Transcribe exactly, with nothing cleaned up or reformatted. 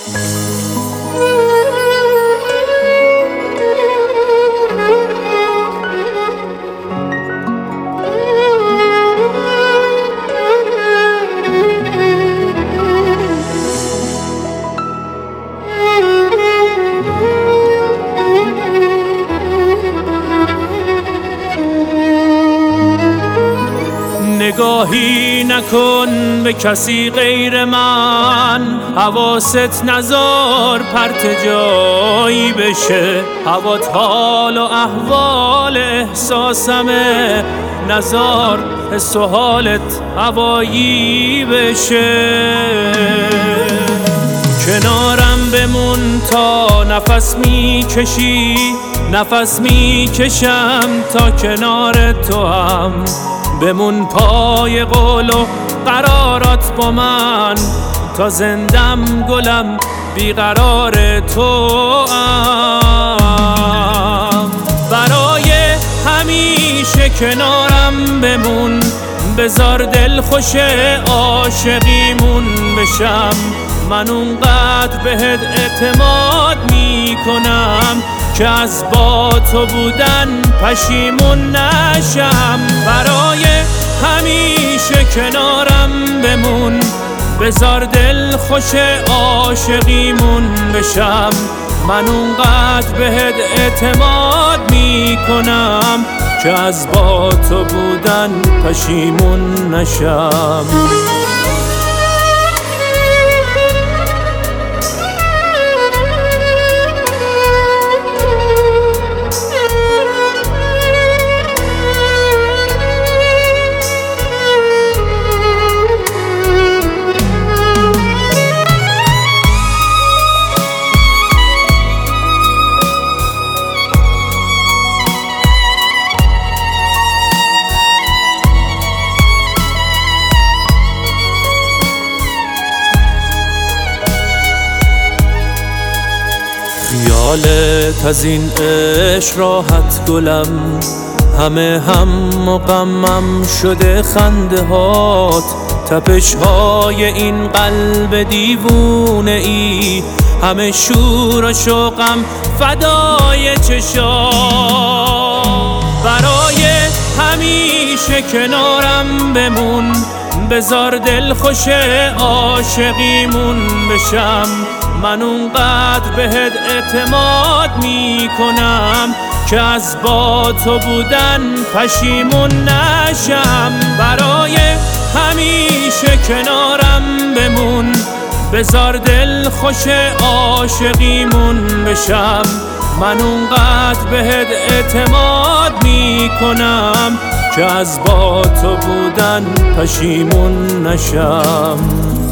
نگاهی نکن به کسی غیر من، حواست نذار پرت جایی بشه. هوات حال و احوال احساسمه، نذار حس و حالت هوایی بشه. کنارم بمون تا نفس میکشی، نفس میکشم تا کنار تو هم. بمون پای قول و قرارات با من، تا زندم گلم بیقرار تو ام. برای همیشه کنارم بمون، بذار دل خوش عاشقیمون بشم. من اونقدر بهت اعتماد میکنم که از با تو بودن پشیمون نشم. برای همیشه کنارم بمون، بذار دل خوش عاشقیمون بشم. من اونقدر بهت اعتماد میکنم که از با تو بودن پشیمون نشم. خیالت از این عشق راحت گلم، همه هم و غمم شده خنده هات. تپش های این قلب دیوونه ای، همه شور و شوقم فدای چشات. برای همیشه کنارم بمون، بذار دل خوش عاشقیمون بشم. من اونقدر بهت اعتماد میکنم که از با تو بودن پشیمون نشم. برای همیشه کنارم بمون، بذار دل خوش عاشقیمون بشم. من اونقدر بهت اعتماد میکنم که از با تو بودن پشیمون نشم.